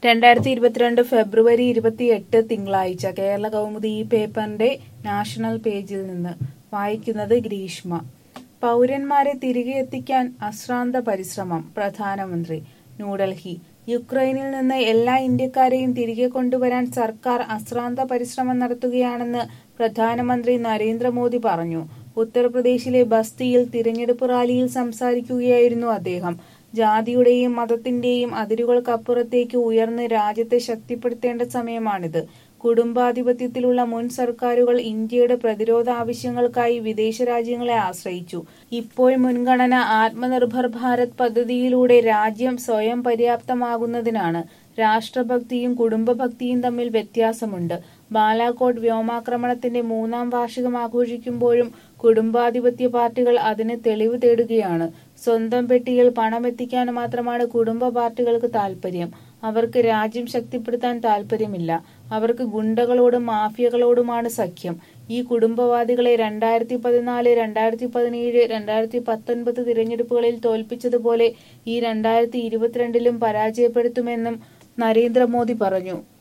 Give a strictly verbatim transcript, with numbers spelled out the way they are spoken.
രണ്ടായിരത്തി ഇരുപത്തിരണ്ട് ഫെബ്രുവരി ഇരുപത്തിയെട്ട് തിങ്കളാഴ്ച കേരള കൗമുദി ഈ പേപ്പറിന്റെ നാഷണൽ പേജിൽ നിന്ന് വായിക്കുന്നത് ഗ്രീഷ്മ. പൗരന്മാരെ തിരികെ എത്തിക്കാൻ അശ്രാന്ത പരിശ്രമം പ്രധാനമന്ത്രി ന്യൂഡൽഹി. യുക്രൈനിൽ നിന്ന് എല്ലാ ഇന്ത്യക്കാരെയും തിരികെ കൊണ്ടുവരാൻ സർക്കാർ അശ്രാന്ത പരിശ്രമം നടത്തുകയാണെന്ന് പ്രധാനമന്ത്രി നരേന്ദ്രമോദി പറഞ്ഞു. ഉത്തർപ്രദേശിലെ ബസ്തിയിൽ തിരഞ്ഞെടുപ്പ് റാലിയിൽ സംസാരിക്കുകയായിരുന്നു അദ്ദേഹം. ജാതിയുടെയും മതത്തിന്റെയും അതിരുകൾക്കപ്പുറത്തേക്ക് ഉയർന്ന് രാജ്യത്തെ ശക്തിപ്പെടുത്തേണ്ട സമയമാണിത്. കുടുംബാധിപത്യത്തിലുള്ള മുൻ സർക്കാരുകൾ ഇന്ത്യയുടെ പ്രതിരോധ ആവശ്യങ്ങൾക്കായി വിദേശ രാജ്യങ്ങളെ ആശ്രയിച്ചു. ഇപ്പോൾ മുൻഗണന ആത്മനിർഭർ ഭാരത് പദ്ധതിയിലൂടെ രാജ്യം സ്വയം പര്യാപ്തമാകുന്നതിനാണ്. രാഷ്ട്രഭക്തിയും കുടുംബഭക്തിയും തമ്മിൽ വ്യത്യാസമുണ്ട്. ബാലാകോട്ട് വ്യോമാക്രമണത്തിന്റെ മൂന്നാം വാർഷികം ആഘോഷിക്കുമ്പോഴും കുടുംബാധിപത്യ പാർട്ടികൾ അതിന് തെളിവ് തേടുകയാണ്. സ്വന്തം പെട്ടിയിൽ പണമെത്തിക്കാൻ മാത്രമാണ് കുടുംബ പാർട്ടികൾക്ക് താൽപര്യം. അവർക്ക് രാജ്യം ശക്തിപ്പെടുത്താൻ താൽപര്യമില്ല. അവർക്ക് ഗുണ്ടകളോടും മാഫിയകളോടുമാണ് സഖ്യം. ഈ കുടുംബവാദികളെ രണ്ടായിരത്തി പതിനാല് രണ്ടായിരത്തി പതിനേഴ് രണ്ടായിരത്തി പത്തൊൻപത് തിരഞ്ഞെടുപ്പുകളിൽ തോൽപ്പിച്ചതുപോലെ ഈ രണ്ടായിരത്തി ഇരുപത്തിരണ്ടിലും പരാജയപ്പെടുത്തുമെന്നും നരേന്ദ്രമോദി പറഞ്ഞു.